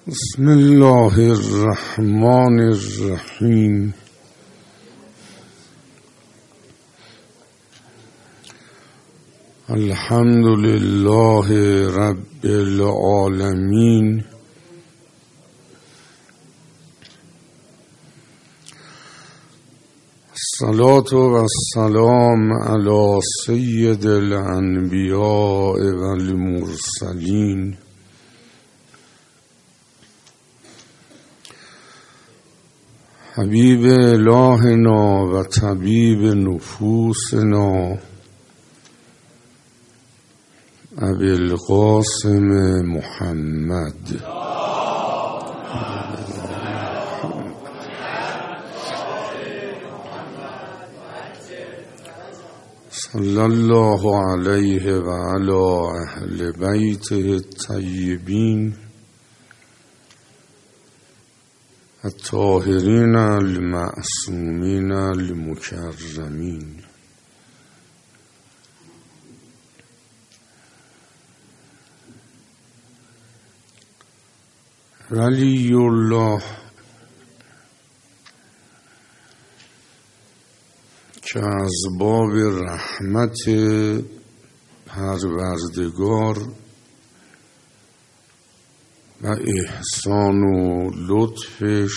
بسم الله الرحمن الرحیم. الحمد لله رب العالمین. الصلاة والسلام علی سید الانبیاء والمرسلین حبیب الهنا و طبیب نفوسنا ابی القاسم محمد صلی الله علیه و علی اهل بیته الطیبین الطاهرین المعصومین المکرمین. ولی الله که از باب رحمت پروردگار و احسان و لطفش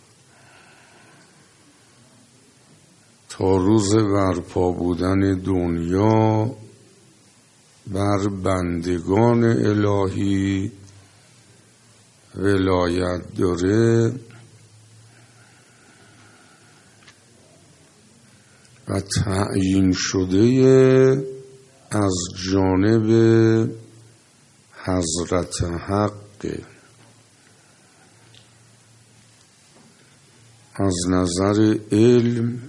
تا روز برپا بودن دنیا بر بندگان الهی ولایت داره و تعیین شده از جانب حضرت حق از نظر علم،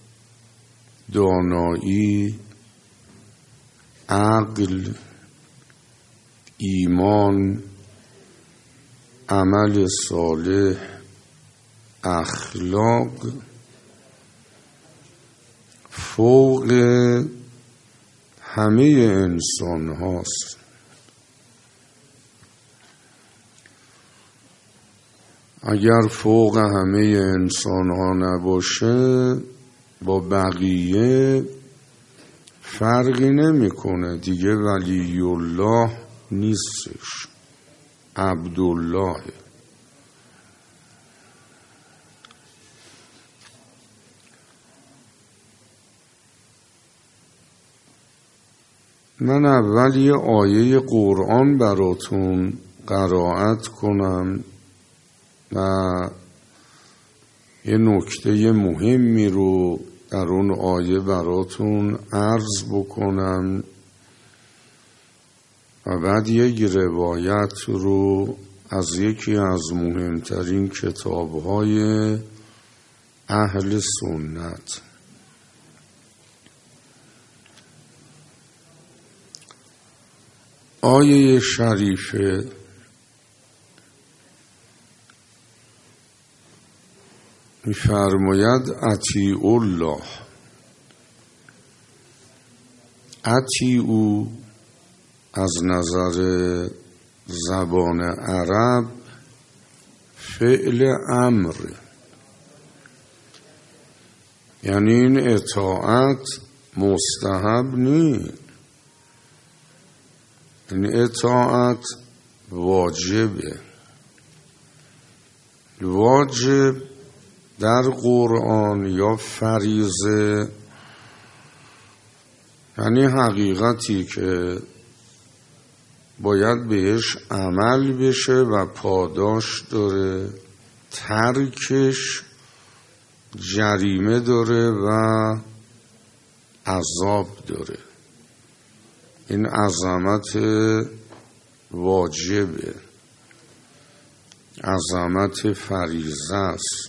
دانایی، عقل، ایمان، عمل صالح، اخلاق فوق همه انسان هاست. اگر فوق همه انسان ها نباشه با بقیه فرقی نمیکنه دیگه، ولی الله نیستش، عبدالله. من اول یه آیه قرآن براتون قرائت کنم و یه نکته مهمی رو در اون آیه براتون عرض بکنم و بعد یک روایت رو از یکی از مهمترین کتاب‌های اهل سنت. آیه شریفه می‌فرماید اطیعوا الله. اطیعوا از نظر زبان عرب فعل امر، یعنی این اطاعت مستحب نیست، این اطاعت واجبه. واجب در قرآن یا فریضه یعنی حقیقتی که باید بهش عمل بشه و پاداش داره، ترکش جریمه داره و عذاب داره. این عظمت واجبه، عظمت فریضه است.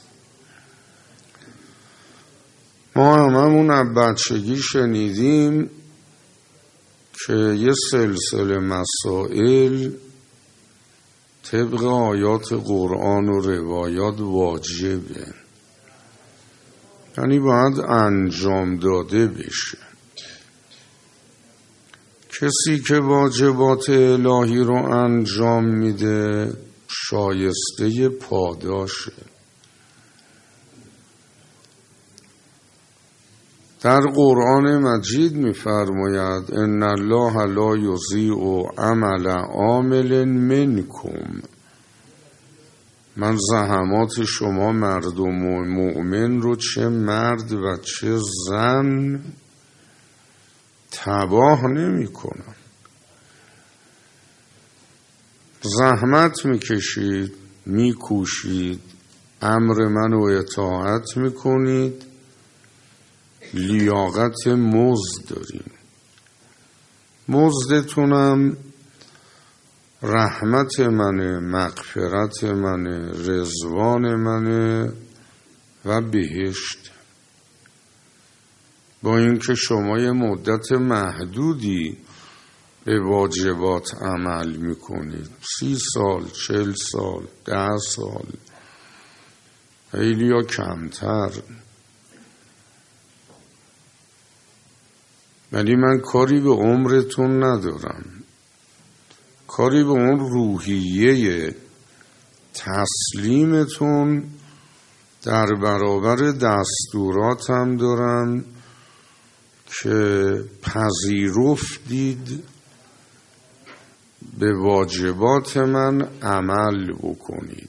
ما هممون از بچگی شنیدیم که یه سلسله مسائل طبق آیات قرآن و روایات واجبه، یعنی باید انجام داده بشه. کسی که واجبات الهی رو انجام میده شایسته پاداشه. در قرآن مجید می‌فرماید ان الله لا یضیع عمل عامل منکم، من زحمات شما مردم مؤمن رو چه مرد و چه زن تباه نمی کنم. زحمت میکشید، میکوشید، امر منو اطاعت میکنید، لیاقت مزد داریم. مزدتونم رحمت منه، مغفرت منه، رضوان منه و بهشت. با اینکه شما یه مدت محدودی به واجبات عمل میکنید، 30 سال، 40 سال، 10 سال، خیلی یا کمتر، ولی من کاری به عمرتون ندارم، کاری به اون روحیه تسلیمتون در برابر دستوراتم دارم که پذیرفتید به واجبات من عمل بکنید.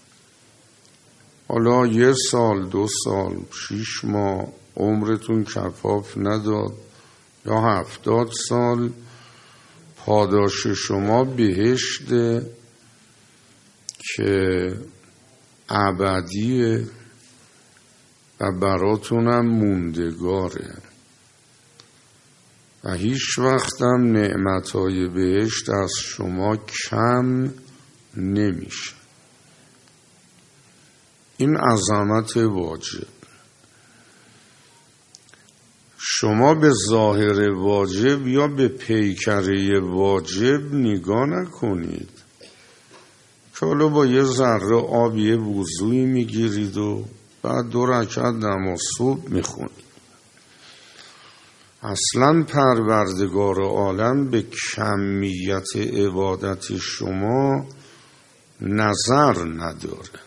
حالا 1 سال، 2 سال، 6 ماه عمرتون کفاف نداد یا 70 سال، پاداش شما بهشته که ابدیه و براتونم موندگاره و هیچ وقتم نعمتهای بهشت از شما کم نمیشه. این عظمت واجب. شما به ظاهر واجب یا به پیکره واجب نگاه نکنید که حالا با یه ذره آب یه وضوعی میگیرید و بعد 2 رکعت نماز صبح میخونید. اصلا پروردگار عالم به کمیت عبادت شما نظر نداره.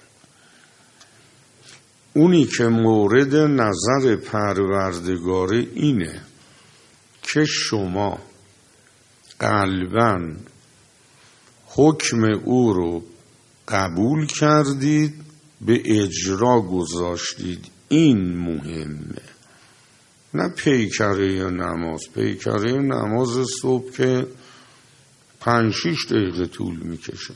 اونی که مورد نظر پروردگار اینه که شما قلباً حکم او رو قبول کردید، به اجرا گذاشتید. این مهمه، نه پیکره نماز. پیکره نماز صبح که 5-6 دقیقه طول میکشه،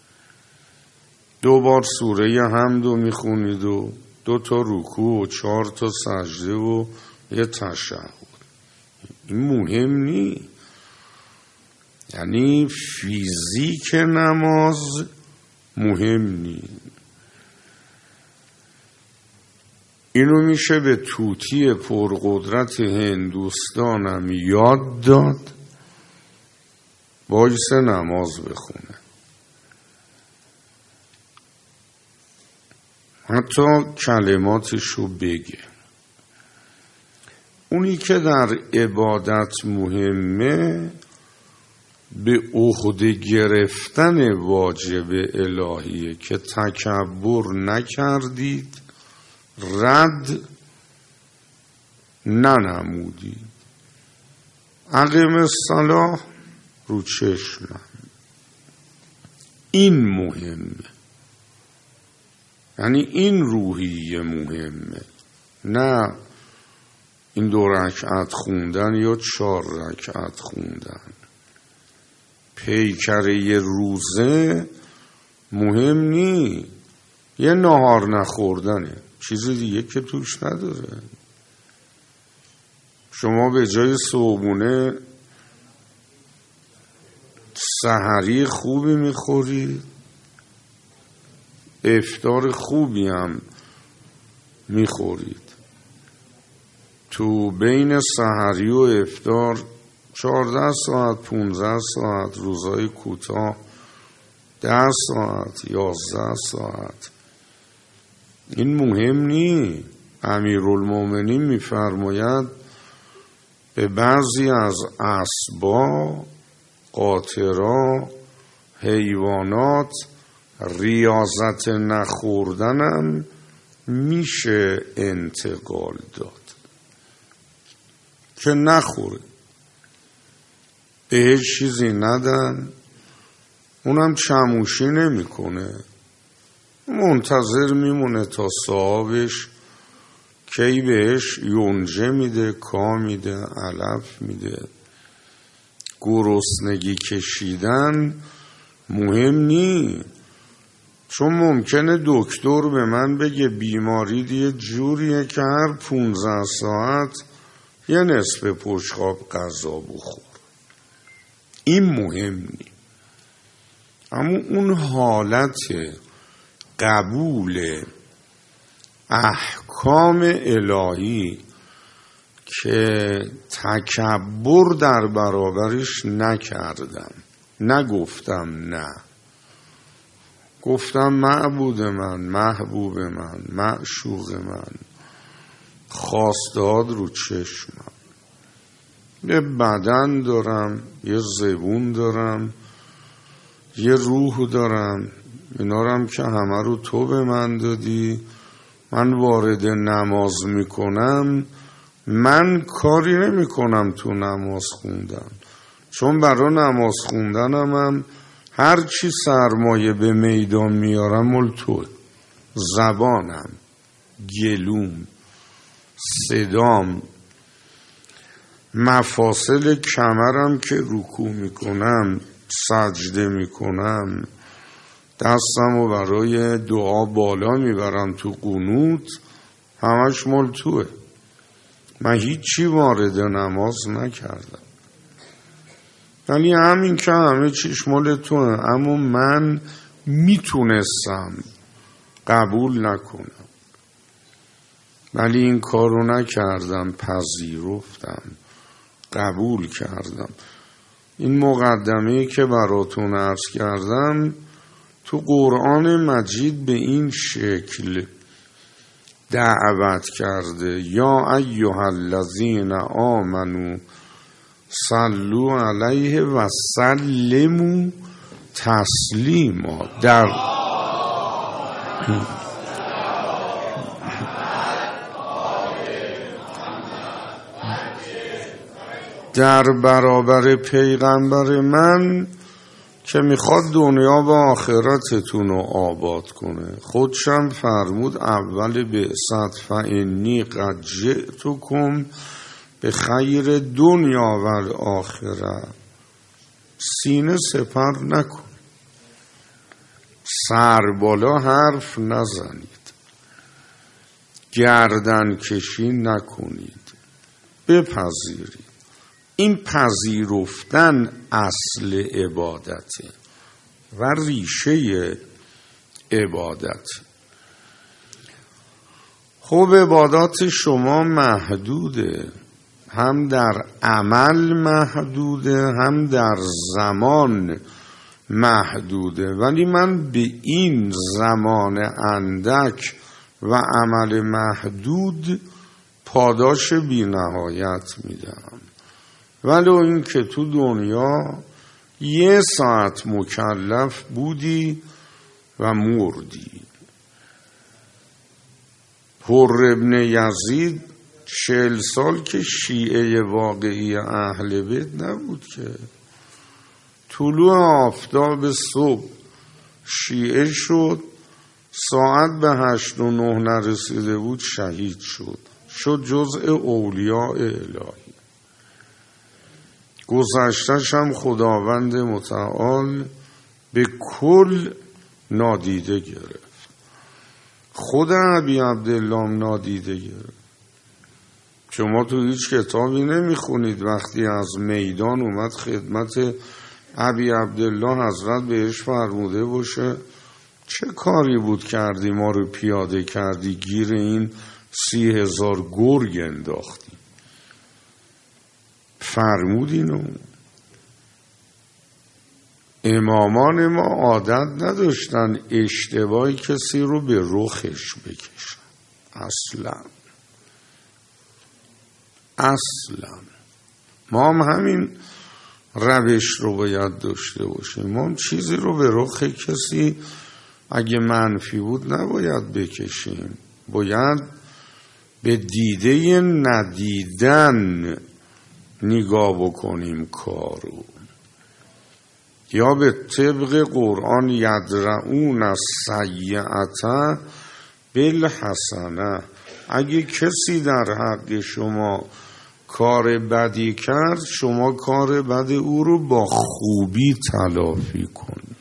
2 بار سوره حمد رو میخونید و 2 تا رکوع و 4 تا سجده و یه تشهد. این مهم نی. یعنی فیزیک نماز مهم نی. اینو میشه به طوطی پرقدرت هندوستانم یاد داد، وایس نماز بخونه. حتی کلماتشو بگه. اونی که در عبادت مهمه به عهده گرفتن واجب الهیه که تکبر نکردید، رد ننمودید. اقیم الصلاة رو چشمم. این مهمه، یعنی این روحیه مهمه، نه این 2 رکعت خوندن یا 4 رکعت خوندن. پیکره روزه مهم نی، یه نهار نخوردنه، چیز دیگه که توش نداره. شما به جای صبحونه سحری خوبی میخورید، افطار خوبی هم میخورید. تو بین سحری و افطار 14 ساعت، 15 ساعت، روزهای کوتاه 10 ساعت، 11 ساعت. این مهم نی. امیرالمومنین میفرماید به بعضی از اسبا، قاطرا، حیوانات ریاضت نخوردنم میشه انتقال داد که نخوره، بهش چیزی ندن، اونم چموشی نمیکنه، منتظر میمونه تا صاحبش کی بهش یونجه میده، کا میده، علف میده. گرسنگی کشیدن مهم نی، چون ممکنه دکتر به من بگه بیماری یه جوریه که هر 15 ساعت یه نصف پشقاب غذا بخور. این مهم نی، اما اون حالت قبول احکام الهی که تکبر در برابرش نکردم، نگفتم نه، گفتم معبود من، محبوب من، معشوق من، خواسته‌هات رو چشمم، یه بدن دارم، یه زبون دارم، یه روح دارم، اینا رو هم که همه رو تو به من دادی. من وارد نماز میکنم، من کاری نمی کنم تو نماز خوندن، چون برای نماز خوندنم هم هر چی سرمایه به میدان میارم مال تو، زبانم، گلوم، صدام، مفاصل کمرم که رکوع میکنم، سجده میکنم، دستم رو برای دعا بالا میبرم تو قنوت، همش مال توه. من هیچی وارد نماز نکردم، ولی همین که همه چیش مال توه، اما من میتونستم قبول نکنم، ولی این کارو نکردم، پذیرفتم، قبول کردم. این مقدمه‌ای که براتون عرض کردم تو قرآن مجید به این شکل دعوت کرده: یا ایها الذین آمنو صلوا علیه و سلموا تسلیما. در برابر پیغمبر من که میخواد دنیا و آخرتتون رو آباد کنه، خودشم فرمود اول بعثت فانی قد جئتکم به خیر دنیا و آخره. سینه سپر نکن، سر بالا حرف نزنید، گردن کشی نکنید، بپذیرید. این پذیرفتن اصل عبادته و ریشه عبادت. خب عبادات شما محدوده، هم در عمل محدوده، هم در زمان محدوده، ولی من به این زمان اندک و عمل محدود پاداش بی نهایت میدم. ولو این که تو دنیا 1 ساعت مکلف بودی و مردی. حر ابن یزید 40 سال که شیعه واقعی اهل بیت نبود که، طلوع آفتاب صبح شیعه شد، ساعت به 8 و 9 نرسیده بود شهید شد جزء اولیاء الهی. گذشتش هم خداوند متعال به کل نادیده گرفت، خود ابی عبدالله نادیده گرفت. شما تو هیچ کتابی نمیخونید وقتی از میدان اومد خدمت ابی عبدالله حضرت بهش فرموده باشه چه کاری بود کردی ما رو پیاده کردی گیر این 30,000 گرگ انداختی. فرمودینو. امامان ما عادت نداشتن اشتباهی کسی رو به رخش بکشن، اصلا ما هم همین روش رو باید داشته باشیم. ما هم چیزی رو به رخ کسی اگه منفی بود نباید بکشیم، باید به دیده ندیدن نگاه بکنیم کارو. یا به طبق قرآن یدرؤون السیئة بالحسنه، اگه کسی در حق شما کار بدی کرد، شما کار بد او رو با خوبی تلافی کنید.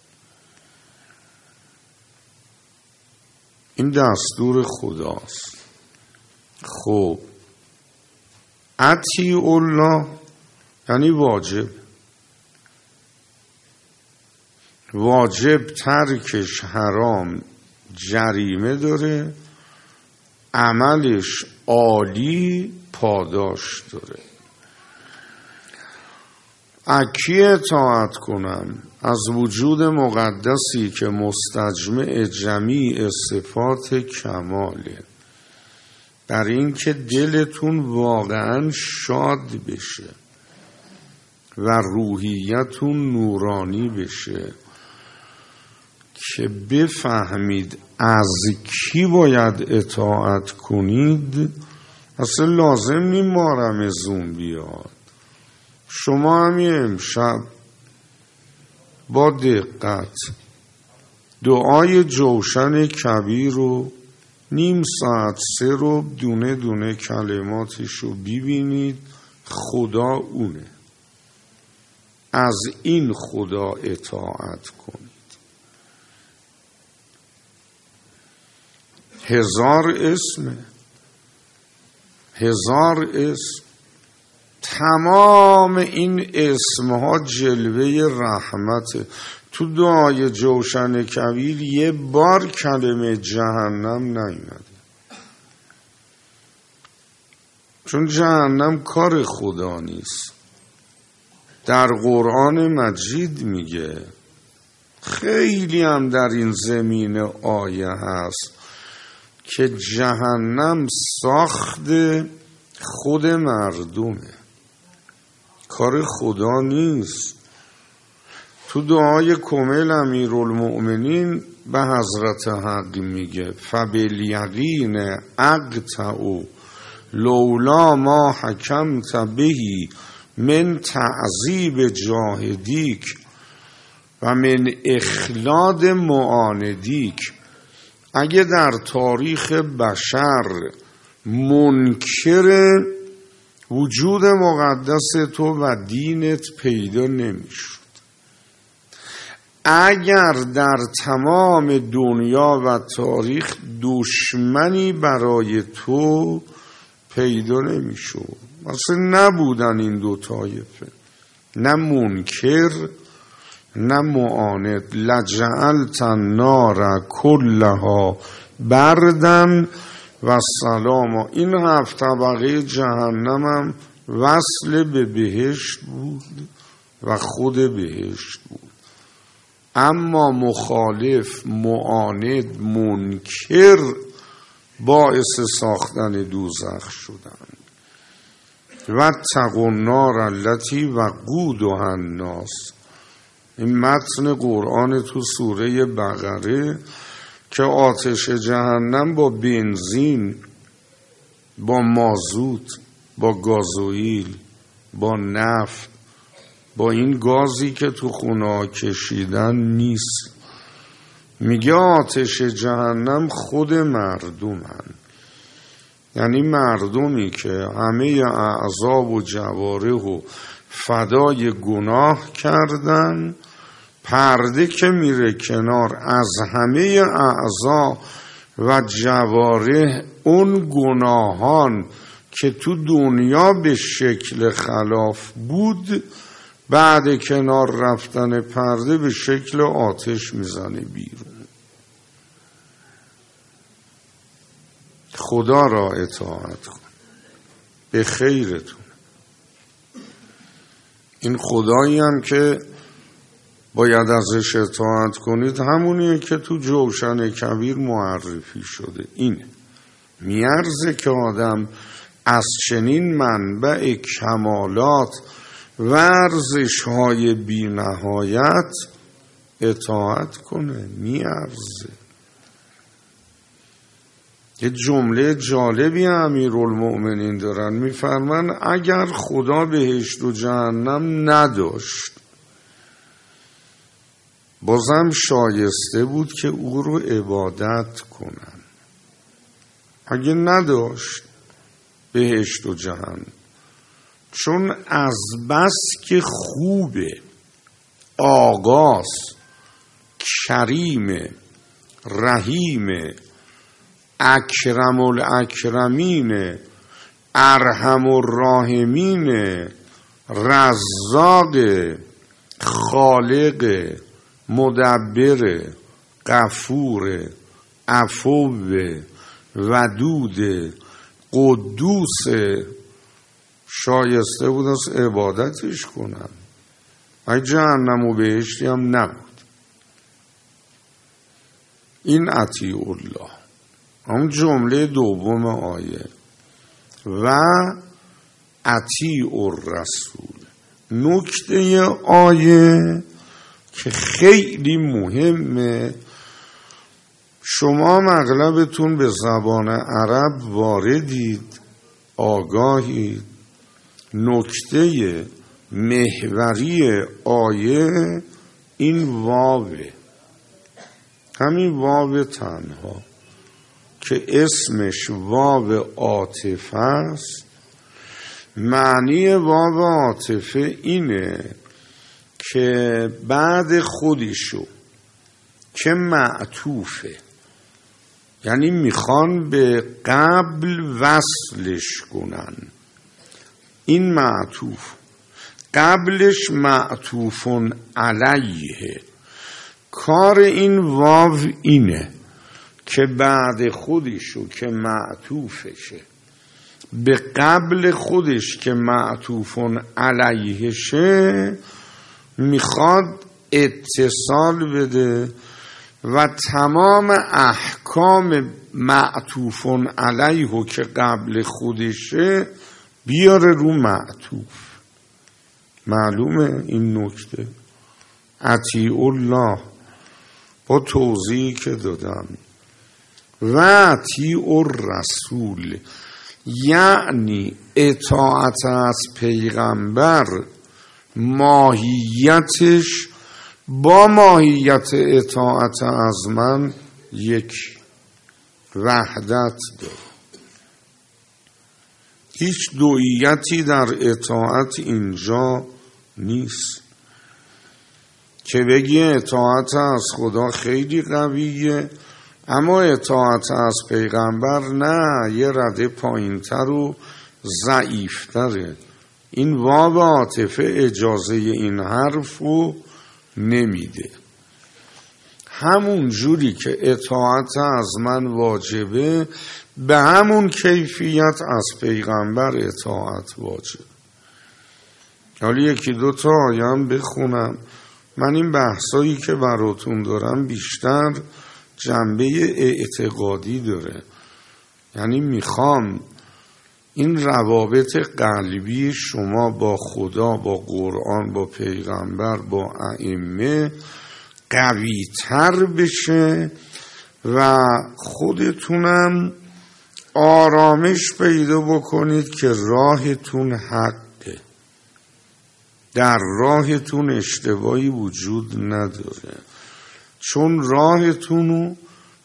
این دستور خداست. خب اطیعوا الله یعنی واجب ترکش حرام جریمه داره، عملش عالی پاداش داره. اکی اطاعت کنم؟ از وجود مقدسی که مستجمع جمیع صفات کماله، در این که دلتون واقعا شاد بشه و روحیتون نورانی بشه، که بفهمید از کی باید اطاعت کنید. اصلا لازم نیم ما رمضون بیاد. شما هم امشب با دقت دعای جوشن کبیر رو نیم ساعت 3 رو دونه دونه کلماتش رو ببینید. خدا اونه، از این خدا اطاعت کنید. 1000 اسمه، 1000 اسم. تمام این اسمها جلوه رحمته. تو دعای جوشن کبیر یه بار کلمه جهنم نیومده، چون جهنم کار خدا نیست. در قرآن مجید میگه، خیلی هم در این زمین آیه هست که جهنم ساخت خود مردمه، کار خدا نیست. تو دعای کمیل امیرالمؤمنین به حضرت حق میگه فبالیقین اقطع لولا ما حکمت بهی من تعذیب جاهدیک و من اخلاد معاندیک. اگه در تاریخ بشر منکر وجود مقدس تو و دینت پیدا نمیشد، اگر در تمام دنیا و تاریخ دشمنی برای تو پیدا نمیشد. اصلا نبودن این دو طایفه، نه منکر نه معاند. لجعلت النار کلها بردن و سلام. این 7 طبقه جهنم هم وصل به بهشت بود و خود بهشت بود، اما مخالف، معاند، منکر باعث ساختن دوزخ شدند. و اتقوا النار التی وقودها الناس. این متن قرآن تو سوره بقره که آتش جهنم با بنزین، با مازوت، با گازوئیل، با نفت، با این گازی که تو خونه کشیدن نیست. میگه آتش جهنم خود مردمن، یعنی مردمی که همه اعضا و جوارح و فدای گناه کردن. پرده که میره کنار، از همه اعضا و جوارح اون گناهان که تو دنیا به شکل خلاف بود، بعد کنار رفتن پرده به شکل آتش میزنه بیرون. خدا را اطاعت کن، به خیرتون. این خدایی هم که باید ازش اطاعت کنید همونیه که تو جوشن کبیر معرفی شده. اینه میارزه که آدم از چنین منبع کمالات و ارزش‌های بی نهایت اطاعت کنه، میارزه. یه جمله جالبی امیرالمؤمنین دارن، میفرمان اگر خدا بهشت و جهنم نداشت بازم شایسته بود که او رو عبادت کنن. اگه نداشت بهشت و جهنم، چون از بس که خوبه، آغاز کریم، رحیم، اکرم الاکرمین، ارحم الراحمین، رزاق، خالق، مدبر، غفور، عفو، ودود، قدوس، شایسته بود از عبادتش کنن. ای جهنم و بهشتی هم نبود. این اطیع الله، هم جمله دوم آیه. و اطیع الرسول، نکته آیه که خیلی مهمه. شما مغلبتون به زبان عرب واردید، آگاهید. نکته محوری آیه این واوه، همین واو تنها که اسمش واو عاطفه است. معنی واو عاطفه اینه که بعد خودشو که معطوفه، یعنی میخوان به قبل وصلش کنن. این معطوف، قبلش معطوفون علیه. کار این واو اینه که بعد خودشو که معطوفشه به قبل خودش که معطوفون علیهشه میخواد اتصال بده و تمام احکام معطوفون علیه که قبل خودشه بیاره رو معطوف. معلومه این نکته؟ اطیع الله با توضیحی که دادم. و اطیع الرسول یعنی اطاعت از پیغمبر ماهیتش با ماهیت اطاعت از من یک وحدت داره. هیچ دوییتی در اطاعت اینجا نیست که بگی اطاعت از خدا خیلی قویه اما اطاعت از پیغمبر نه، یه رده پایین‌تر و ضعیف‌تره. این واو عاطفه اجازه این حرف رو نمیده. همون جوری که اطاعت از من واجبه به همون کیفیت از پیغمبر اطاعت واجب. حالا یکی دو تا آیه بخونم. من این بحثایی که براتون دارم بیشتر جنبه اعتقادی داره، یعنی میخوام این روابط قلبی شما با خدا، با قرآن، با پیغمبر، با ائمه قوی تر بشه و خودتونم آرامش پیدا بکنید که راهتون حقه، در راهتون اشتباهی وجود نداره، چون راهتونو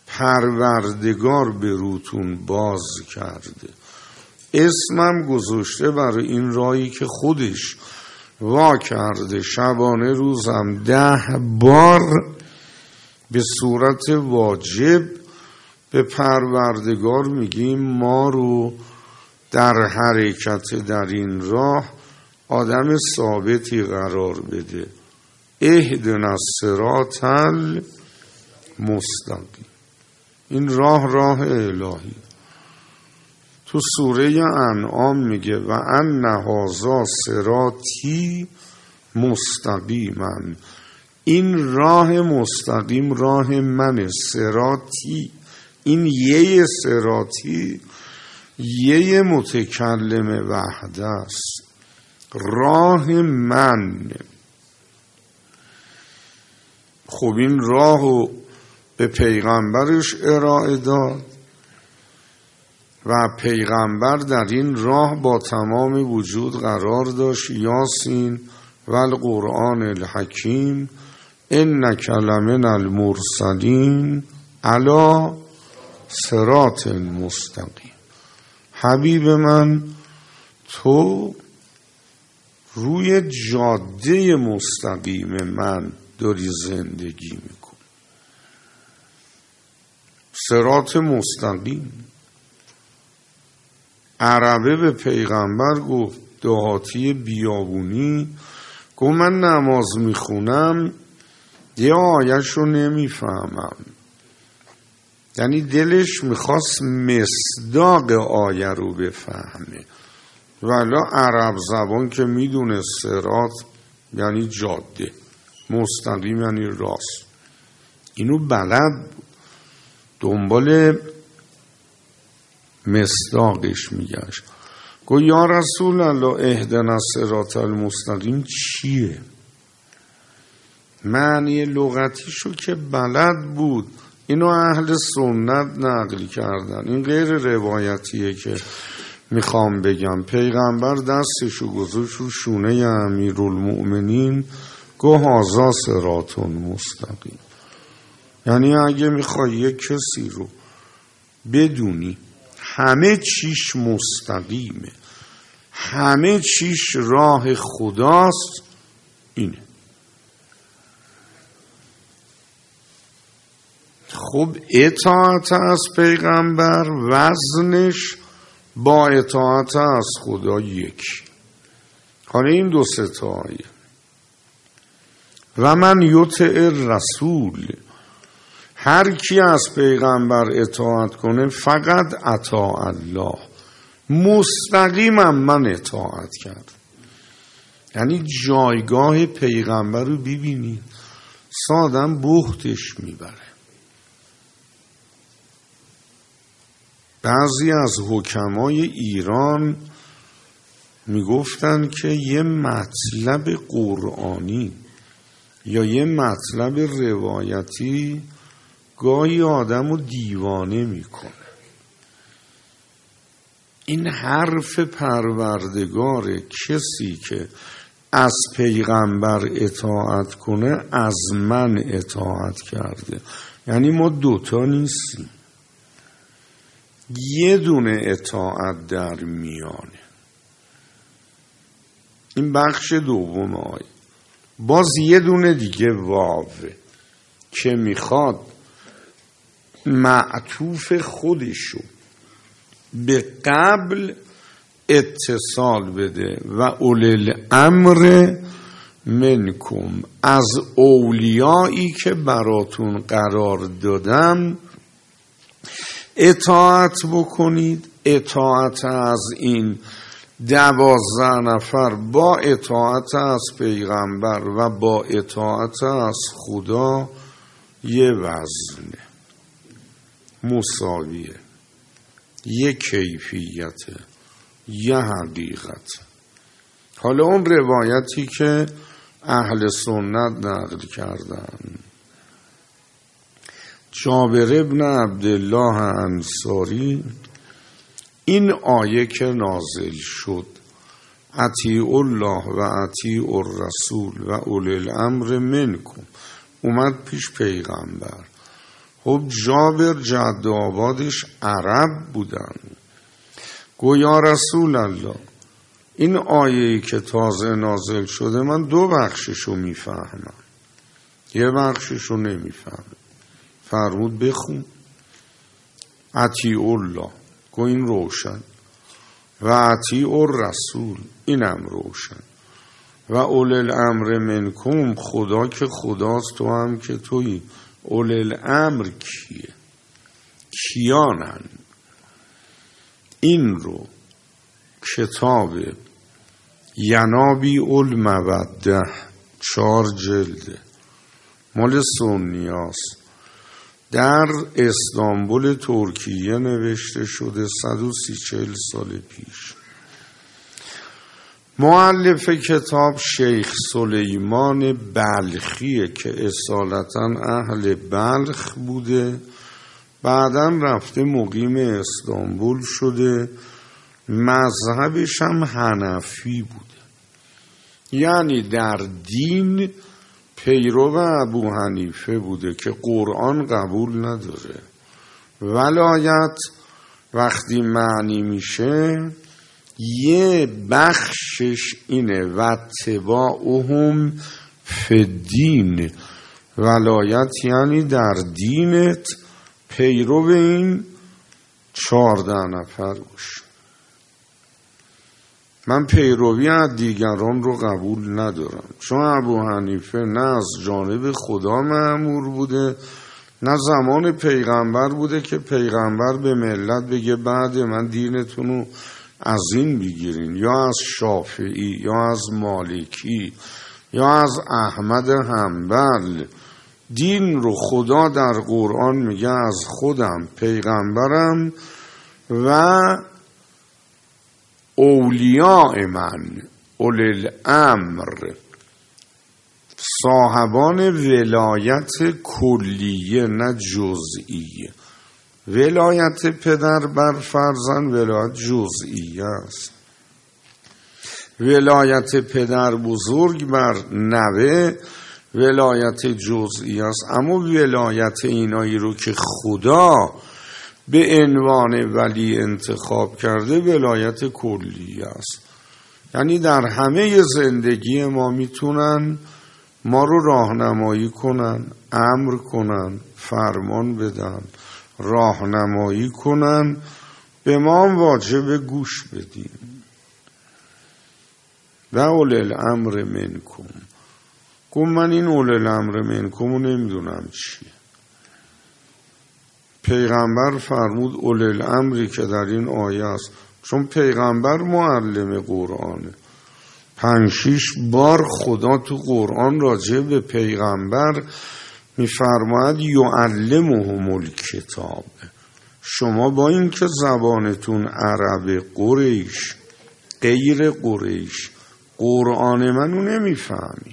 پروردگار به روتون باز کرده. اسمم گذاشته برای این راهی که خودش وا کرده. شبانه روزم 10 بار به صورت واجب به پروردگار میگیم ما رو در حرکت در این راه آدم ثابتی قرار بده. اهدنا الصراط المستقیم. این راه الهی. تو سوره انعام میگه و ان هذا صراطی مستقیما، این راه مستقیم راه منه. صراطی، این یه صراطی یه متکلم وحده است، راه من. خب این راه رو به پیغمبرش ارائه داد و پیغمبر در این راه با تمام وجود قرار داشت. یاسین و القرآن الحکیم انک لمن المرسلین علی صراط مستقیم. حبیب من تو روی جاده مستقیم من داری زندگی میکن. صراط مستقیم. عربه به پیغمبر گفت، دهاتی بیابونی گفت من نماز میخونم یه آیش رو نمیفهمم، یعنی دلش میخواست مصداق آیه رو بفهمه، ولی عرب زبان که میدونه صراط یعنی جاده، مستقیم یعنی راست، اینو بلد بود، دنبال مصداقش میگشت. گفت یا رسول الله اهدنا الصراط المستقیم چیه؟ معنی لغتیشو که بلد بود، اینو اهل سنت نقل کردن، این غیر روایتیه که میخوام بگم. پیغمبر دستشو گذاشت رو شونه امیرالمؤمنین، گفت هذا صراط مستقیم. یعنی اگه میخوای یک کسی رو بدونی همه چیش مستقیمه، همه چیش راه خداست، اینه. خب اطاعت از پیغمبر وزنش با اطاعت از خدا یکی. حالا این دو ستایه. و من یطع الرسول، هر کی از پیغمبر اطاعت کنه فقط اطاع الله، مستقیما من اطاعت کرد. یعنی جایگاه پیغمبر رو ببینید، سادم بختش میبره. بعضی از حکمای ایران میگفتن که یه مطلب قرآنی یا یه مطلب روایتی گاهی آدم رو دیوانه میکنه. این حرف پروردگار کسی که از پیغمبر اطاعت کنه از من اطاعت کرده. یعنی ما دوتا نیستیم، یه دونه اطاعت در میانه. این بخش دوم آیه. باز یه دونه دیگه واوه که میخواد معطوف خودشو به قبل اتصال بده و اولی الامر منکم، از اولیایی که براتون قرار دادم اطاعت بکنید. اطاعت از این 12 نفر با اطاعت از پیغمبر و با اطاعت از خدا یه وزنه، مساویه، یه کیفیته، یه حقیقت. حالا اون روایتی که اهل سنت نقل کردن، جابر ابن عبدالله انصاری، این آیه که نازل شد اطیعوا الله و اطیعوا الرسول و اولی الامر منکم، اومد پیش پیغمبر. خب جابر جد آبادش عرب بودن. گو یا رسول الله، این آیه‌ای که تازه نازل شده من 2 بخششو میفهمم، یه بخششو نمیفهمم. فرمود بخون اطیعوا الله، گو این روشن، و اطیعوا الرسول، اینم روشن، و اولی الامر منکم، خدا که خداست تو هم که تویی. اولی الامر کیه؟ کیانن؟ این رو کتاب ینابی الموده 4 جلده مال سنیاست، در استانبول ترکیه نوشته شده 130-140 سال پیش. مؤلف کتاب شیخ سلیمان بلخیه که اصالتا اهل بلخ بوده، بعداً رفته مقیم استانبول شده، مذهبش هم حنفی بوده، یعنی در دین پیرو ابو حنیفه بوده که قرآن قبول نداره. ولایت وقتی معنی میشه یه بخشش اینه و اتباعهم فی الدین، ولایت یعنی در دینت پیرو این 14 نفر باشه. من پیروی از دیگران رو قبول ندارم، چون ابو حنیفه نه از جانب خدا مأمور بوده، نه زمان پیغمبر بوده که پیغمبر به ملت بگه بعد من دینتون رو از این بگیرین، یا از شافعی یا از مالکی یا از احمد حنبل. دین رو خدا در قرآن میگه از خودم، پیغمبرم و اولیاء من، اولی الامر، صاحبان ولایت کلیه نه جزئیه. ولایت پدر بر فرزند ولایت جزئیه است، ولایت پدر بزرگ بر نوه ولایت جزئی است. اما ولایت اینایی رو که خدا به عنوان ولی انتخاب کرده ولایت کلی است، یعنی در همه زندگی ما میتونن ما رو راهنمایی کنن، امر کنن، فرمان بدن، راهنمایی کنن، به ما واجب گوش بدیم. و اولی الامر منکم، گفت من این اولی الامر منکم رو نمیدونم چیه. پیغمبر فرمود اولی الامری که در این آیه است، چون پیغمبر معلم قرآنه. 5-6 بار خدا تو قرآن راجع به پیغمبر میفرماید یعلمهم الکتاب. شما با این که زبانتون عرب قریش غیر قریش قرآن منو نمیفهمید،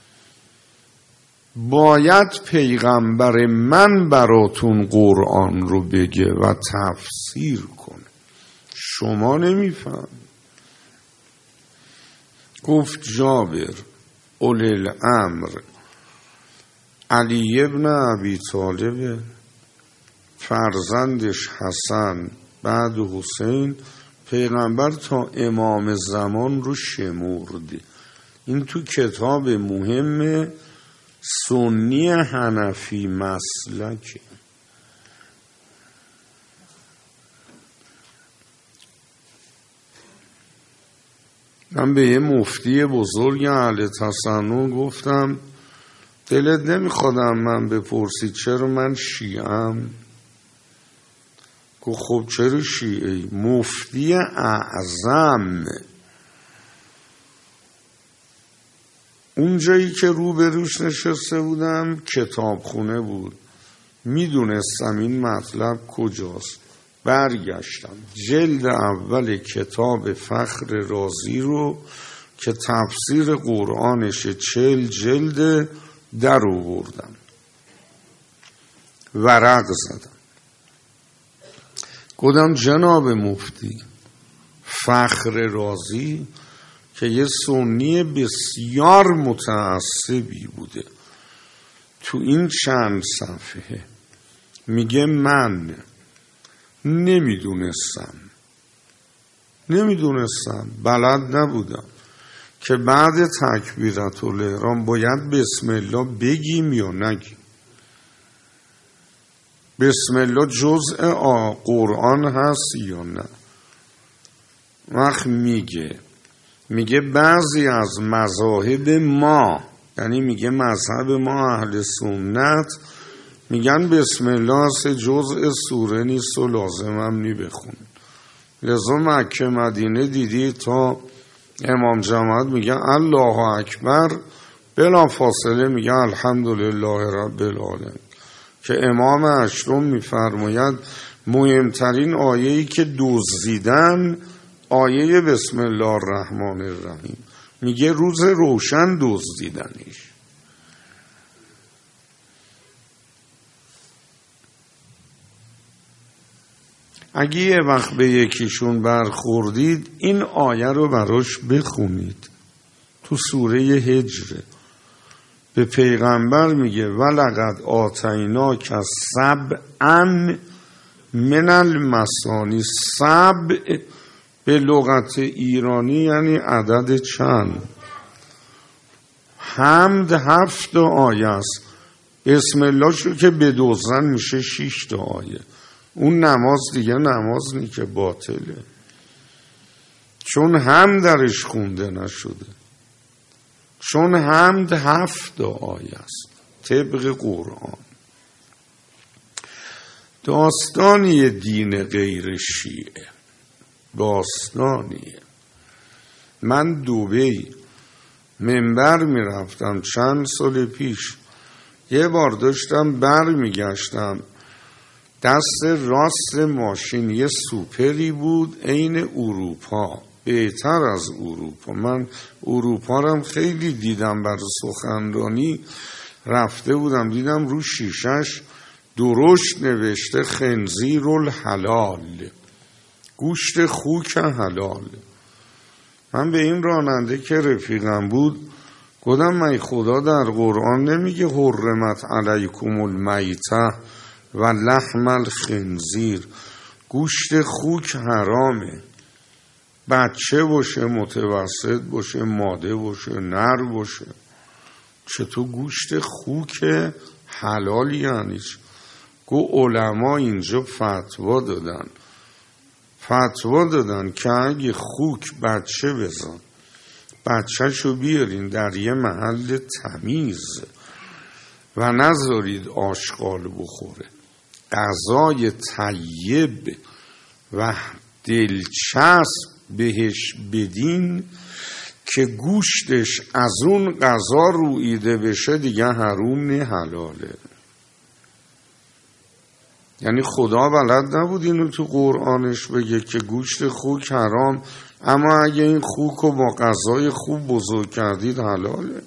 باید پیغمبر من براتون قرآن رو بگه و تفسیر کنه، شما نمیفهمید. گفت جابر اولی الامر علی ابن ابی طالب، فرزندش حسن، بعد حسین. پیغمبر تا امام زمان رو شمرده. این تو کتاب مهم سنی حنفی مسلکه. من به یه مفتی بزرگ اهل تسنن گفتم دلت نمیخوادم من بپرسید چرا من شیعم؟ گفت خب چرا شیعی؟ مفتی اعظم اونجایی که روبروش نشسته بودم کتابخونه بود، میدونستم این مطلب کجاست. برگشتم جلد اول کتاب فخر رازی رو که تفسیر قرآنش 40 جلد در آوردم، ورق زدم، گفتم جناب مفتی فخر رازی که یه سنی بسیار متعصبی بوده، تو این چند صفحه میگه من نمیدونستم بلد نبودم که بعد تکبیرت الاحرام باید بسم الله بگیم یا نگیم. بسم الله جزء قرآن هست یا نه؟ وقت میگه بعضی از مذاهب ما، یعنی میگه مذهب ما اهل سنت میگن بسم الله هست جزء سوره نیست و لازم هم نی بخون. لذا مکه مدینه دیدی تا امام جماعت میگه الله اکبر بلا فاصله میگه الحمدلله رب العالمین، که امام اشرم میفرماید مهمترین آیه‌ای که دزدیدن آیه بسم الله الرحمن الرحیم میگه روز روشن دزدیدنش. اگه یه وقت به یکیشون برخوردید این آیه رو براش بخونید. تو سوره هجر به پیغمبر میگه ولقد آتیناک سبعا من المثانی. سبع به لغت ایرانی یعنی عدد چند. حمد 7 آیه است. بسم الله شو که بدوزن میشه 6 آیه. اون نماز دیگه نماز نی که باطله، چون هم درش خونده نشده، چون حمد 7 آیه است طبق قرآن. داستانی دین غیر شیعه، داستانیه. من دبی منبر میرفتم چند سال پیش، یه بار داشتم بر میگشتم، دست راست ماشین یه سوپری بود عین اروپا، بهتر از اروپا. من اروپا رم خیلی دیدم، برای سخنرانی رفته بودم، دیدم رو شیشش درشت نوشته خنزیر الحلال، گوشت خوک حلال. من به این راننده که رفیقم بود گفتم من خدا در قرآن نمیگه حرمت علیکم المیته و لحم الخنزیر، گوشت خوک حرامه، بچه باشه، متوسط باشه، ماده باشه، نر باشه، چطور گوشت خوک حلال یعنی چی؟ گو علما اینجا فتوا دادن که اگه خوک بچه بزن، بچهشو بیارین در یه محل تمیز و نذارید آشغال بخوره، غذای طیب و دلچسب بهش بدین که گوشتش از اون غذا رویده بشه دیگه حروم نه حلاله. یعنی خدا بلد نبود اینو تو قرآنش بگه که گوشت خوک حرام، اما اگه این خوک رو با غذای خوب بزرگ کردید حلاله.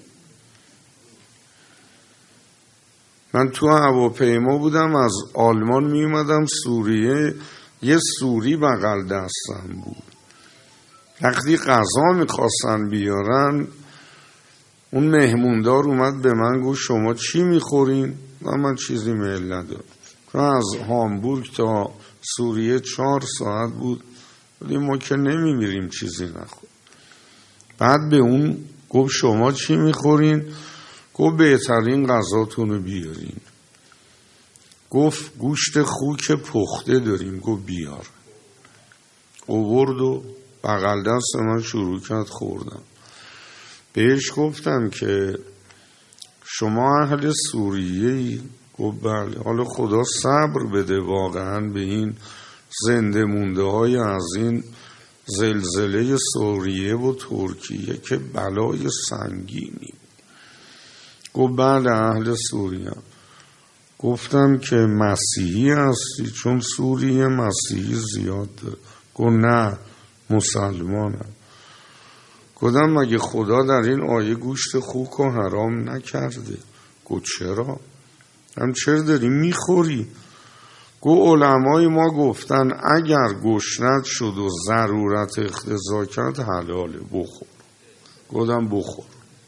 من تو هواپیما بودم، از آلمان می اومدم سوریه، یه سوری بغل دستم بود. وقتی غذا میخواستن بیارن اون مهموندار اومد به من گفت شما چی میخورین؟ و من چیزی میل ندارم، چون از هامبورگ تا سوریه 4 ساعت بود، ولی ما که نمیمیریم چیزی نخور. بعد به اون گفت شما چی میخورین؟ گفت بهترین غذاتون رو بیارین. گفت گوشت خوک پخته داریم. گفت بیار. آورد و بغل دست من شروع کرد خوردم. بهش گفتم که شما اهل سوریه‌ای؟ گفت بله. حالا خدا صبر بده واقعا به این زنده مونده های از این زلزله سوریه و ترکیه که بلای سنگینی. گفت بله اهل سوریه. گفتم که مسیحی هستی؟ چون سوریه مسیحی زیاد داره. گفت نه مسلمانم. گفتم مگه خدا در این آیه گوشت خوک و حرام نکرده؟ گفت چرا؟ هم چرا داری میخوری؟ گفت علمای ما گفتن اگر گشنت شد و ضرورت اقتضا کرد حلاله، بخور. گفتم بخور.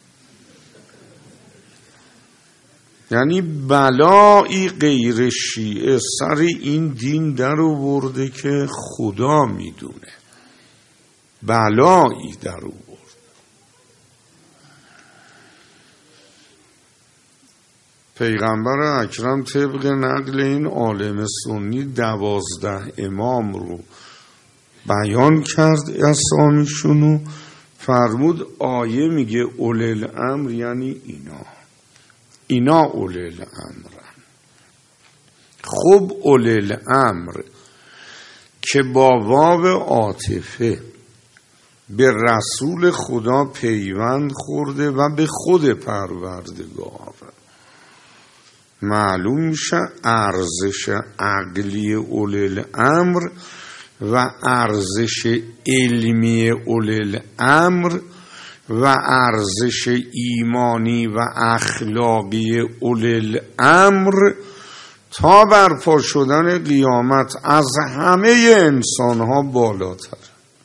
یعنی بلایی غیر شیعه سر این دین در آورده که خدا میدونه، بلایی در آورد. پیغمبر اکرم طبق نقل این عالم سنی 12 امام رو بیان کرد اسامیشونو، فرمود آیه میگه اولی الامر یعنی اینا اولی الامرن. خب اولی الامر که با واو عاطفه به رسول خدا پیوند خورده و به خود پروردگار، معلوم میشه ارزش عقلی اولی الامر و ارزش علمی اولوالامر و ارزش ایمانی و اخلاقی اولوالامر تا برپا شدن قیامت از همه انسانها بالاتر.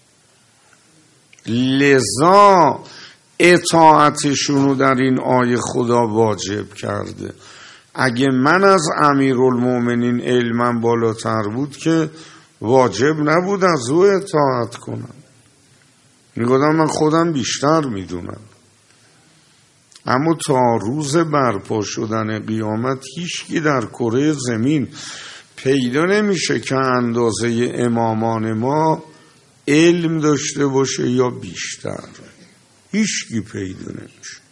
لذا اطاعتشون رو در این آیه خدا واجب کرده. اگه من از امیرالمومنین علمم بالاتر بود که واجب نبود از او اطاعت کنم، میگفتم من خودم بیشتر میدونم. اما تا روز برپا شدن قیامت هیچکی در کره زمین پیدا نمیشه که اندازه امامان ما علم داشته باشه یا بیشتر، هیچکی پیدا نمیشه.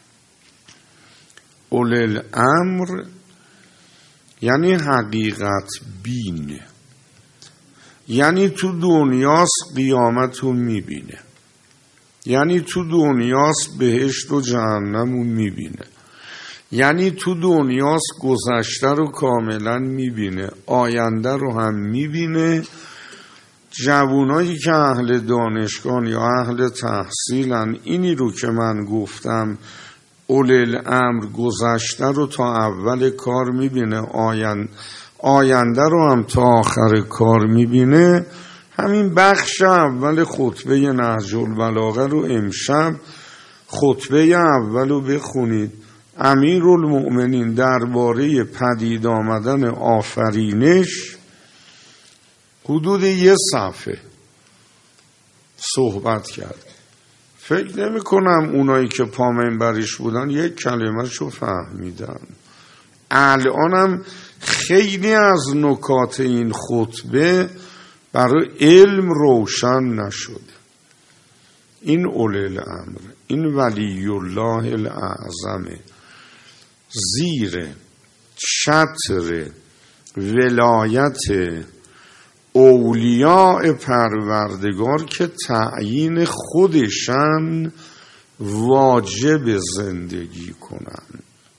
اولوالامر یعنی حقیقت بین، یعنی تو دنیاست قیامت رو میبینه، یعنی تو دنیاست بهشت و جهنم رو میبینه، یعنی تو دنیاست گذشته رو کاملا میبینه، آینده رو هم میبینه. جوانایی که اهل دانشگاه یا اهل تحصیلن اینی رو که من گفتم اولوالامر گذشته رو تا اول کار میبینه، آینده رو هم تا آخر کار میبینه. همین بخش اول خطبه نهج البلاغه رو امشب خطبه اول رو بخونید. امیرالمؤمنین درباره پدید آمدن آفرینش حدود 1 صفحه صحبت کرد. فکر نمی کنم اونایی که پا منبرش بودن 1 کلمه شو فهمیدن. الانم خیلی از نکات این خطبه برای علم روشن نشده. این اولوالامر، این ولی الله الاعظم، زیر چتر ولایت اولیاء پروردگار که تعیین خودشن واجب زندگی کنن.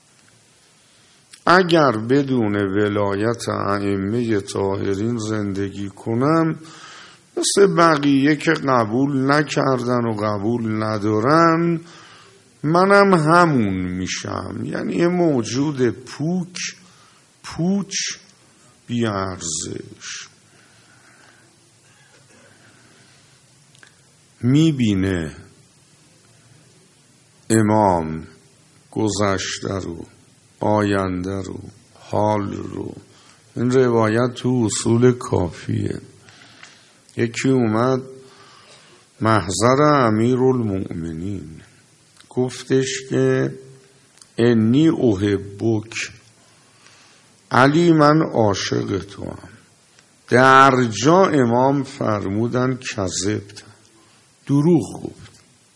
اگر بدون ولایت ائمه طاهرین زندگی کنم مثل بقیه که قبول نکردن و قبول ندارن، منم همون میشم. یعنی یه موجود پوچ بیارزش. میبینه امام گذشته رو، آینده رو، حال رو. این روایت تو اصول کافیه. یکی اومد محضر امیرالمؤمنین گفتش که انی احبک، علی من عاشق تو هم. در جا امام فرمودن کذبت، دروغ گفت.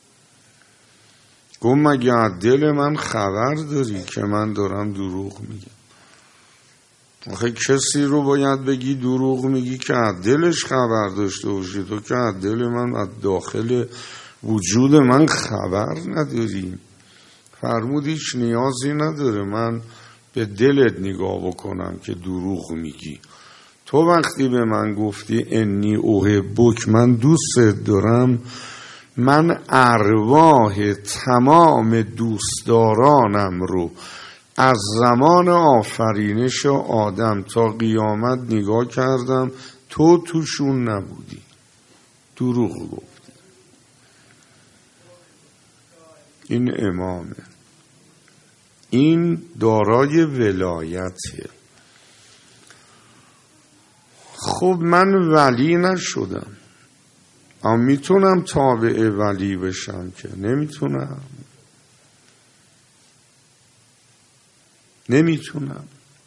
گفت مگه از دل من خبر داری که من دارم دروغ میگم؟ آخه کسی رو باید بگی دروغ میگی که از دلش خبر داشته باشی. تو که از دل من، از داخل وجود من خبر نداری. فرمود هیچ نیازی نداره من به دلت نگاه بکنم که دروغ میگی. تو وقتی به من گفتی انی احبک، من دوستت دارم، من ارواح تمام دوستدارانم رو از زمان آفرینش آدم تا قیامت نگاه کردم، تو توشون نبودی، دروغ گفتی. این امامه، این دارای ولایته. خب من ولی نشدم، اما میتونم تابع ولی بشم که نمیتونم.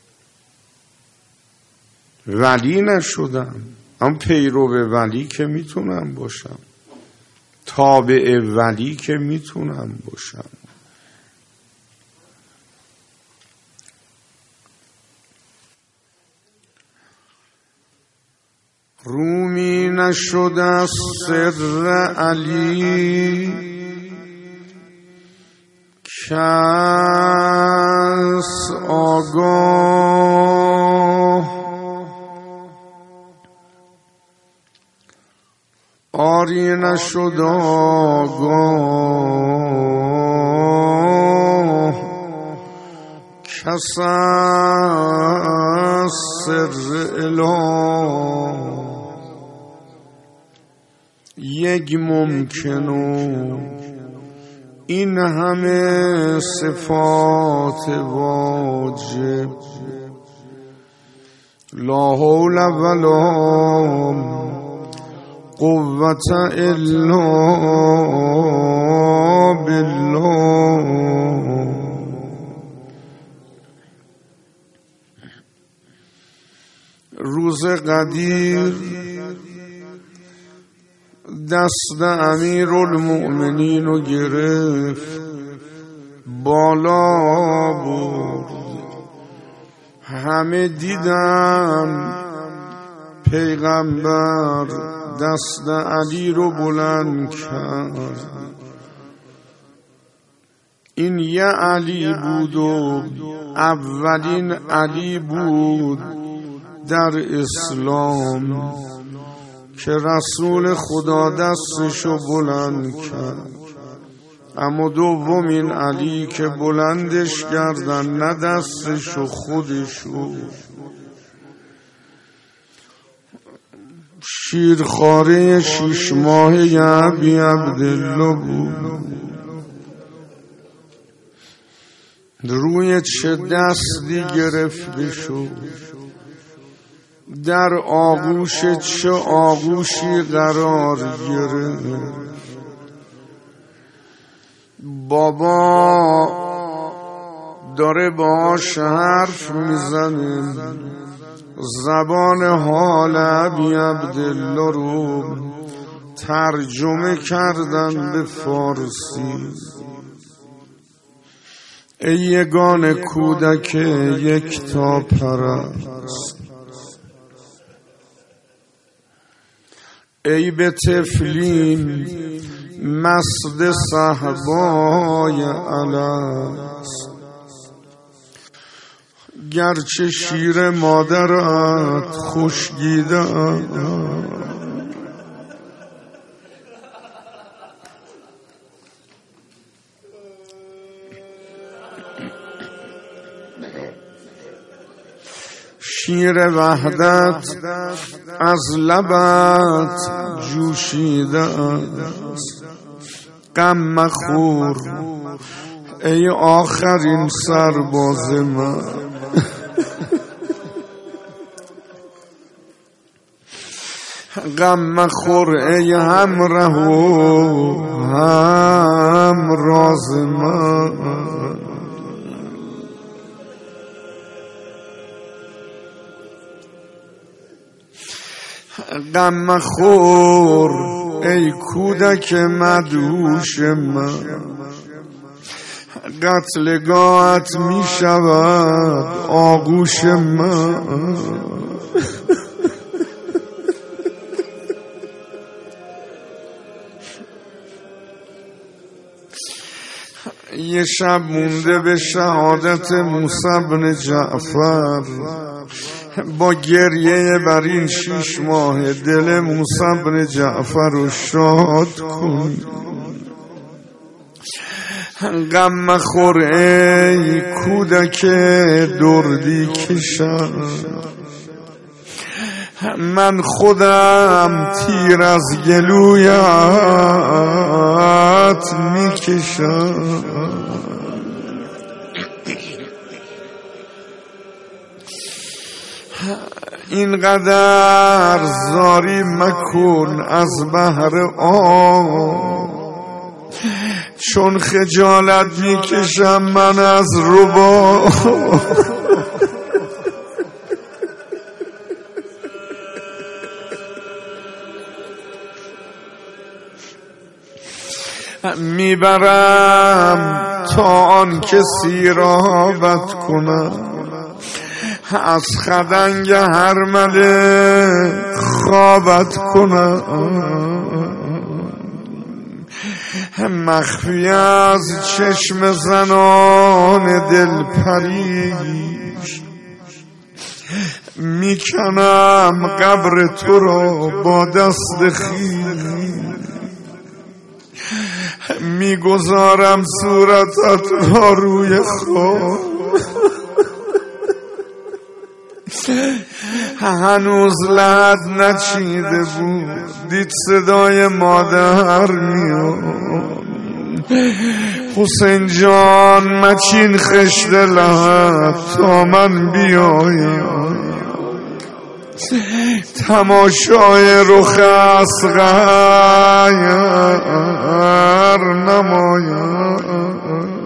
ولی نشدم، اما پیرو ولی که میتونم باشم، تابع ولی که میتونم باشم. رومی نشده از سر علی، کس آگاه آری نشد آگاه کس از سر اله یک ممکن و این همه صفات واجب لا حول ولا قوة الا بالله. روز قدیر دست امیرالمؤمنین رو گرفت بالا برد. همه دیدن پیغمبر دست علی رو بلند کرد. این یه علی بود و اولین علی بود در اسلام که رسول خدا دستشو بلند کرد. اما دومین علی که بلندش کردن نه دستشو خودشو، شیرخواره 6 ماهه ابی عبدالله بود. روی چه دستی گرفته شد، در آغوش چه آغوشی قرار گرفت. بابا داره باهاش حرف میزنه، زبان حال ابی عبدالله رو ترجمه کردن به فارسی. ای یگان کودک یکتا پرست، ای به تفلین مسد صحبای الست، گرچه شیر مادرت خشکیده شیر وحدت از لبت جوشیده است. غم مخور ای آخرین سرباز من، غم مخور ای همراه و همراز من. غم مخور ای کودک مدهوش من، قتلگاهت می شود آغوش من. یه شب مونده به شهادت موسی بن جعفر، با گریه بر این 6 ماه دل موسی بن جعفر رو شاد کن. غم مخور ای کودک دردی کشم، من خودم تیر از گلویت میکشم. اینقدر زاری مکن از بحر آب، چون خجالت میکشم من از ربا. میبرم تا آن کسی راحت کنم، از خدنگ هرمله خوابت کنم. مخفی از چشم زنان دل پریش، میکنم قبر تو را با دست خویش. میگذارم صورتت را روی خاک. هنوز لحد نچیده بود دید صدای مادر میاد. حسین جان مچین خشت لحد تا من بیایم، تماشای رخ اصغر نمایم.